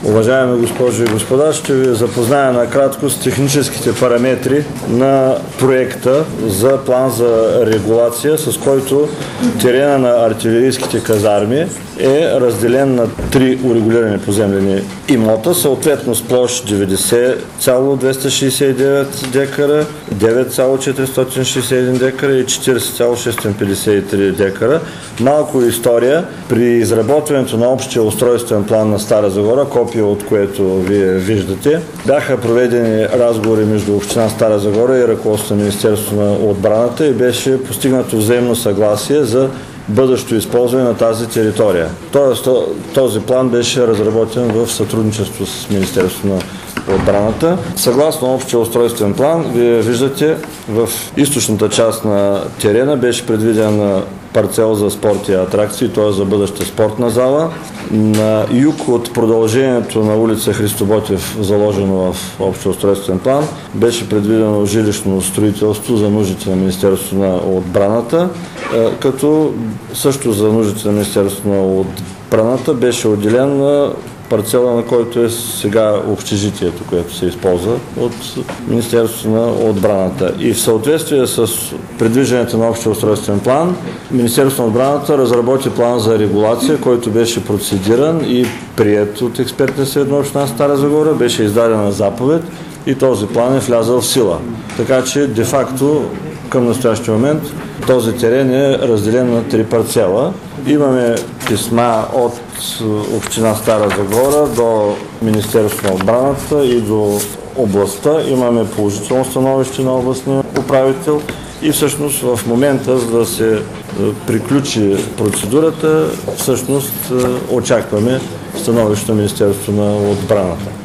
Уважаеми госпожи и господа, ще ви запозная накратко с техническите параметри на проекта за план за регулация, с който терена на артилерийските казарми е разделен на 3 урегулирани поземлени имота, съответно с площ 90,269 декара, 9,461 декара и 40,653 декара. Малко история. При изработването на общия устройствен план на Стара Загора, копия от което вие виждате, бяха проведени разговори между община Стара Загора и ръководството на Министерството на отбраната и беше постигнато взаимно съгласие за бъдещо използване на тази територия. Тоест, този план беше разработен в сътрудничество с Министерството на отбраната. Съгласно общия устройствен план, вие виждате, в източната част на терена беше предвидена парцел за спорт и атракции, т.е. за бъдеща спортна зала. На юг от продължението на улица Христо Ботев, заложено в общия устройствен план, беше предвидено жилищно строителство за нуждите на Министерството на отбраната, като също за нуждите на Министерството на отбраната беше отделен на парцела, на който е сега общежитието, което се използва от Министерството на отбраната. И в съответствие с предвиждането на общия устройствен план, Министерството на отбраната разработи план за регулация, който беше процедиран и приет от експертния съвет на община Стара Загора, беше издадена заповед и този план е влязъл в сила. Така че, де-факто, към настоящия момент този терен е разделен на 3 парцела. Имаме писма от община Стара Загора до Министерството на отбраната и до областта. Имаме положително становище на областния управител и всъщност в момента, за да се приключи процедурата, всъщност очакваме становище на Министерството на отбраната.